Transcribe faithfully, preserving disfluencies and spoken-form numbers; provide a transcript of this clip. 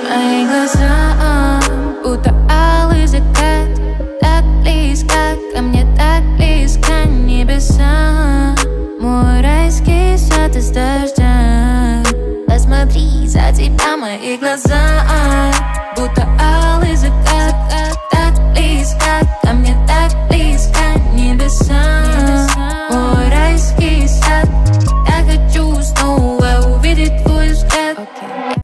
Мои глаза, будто алый закат, так близко ко мне, так близко небеса. Мой райский сад из дождя. Посмотри, за тебя мои глаза, будто алый закат, так близко ко мне,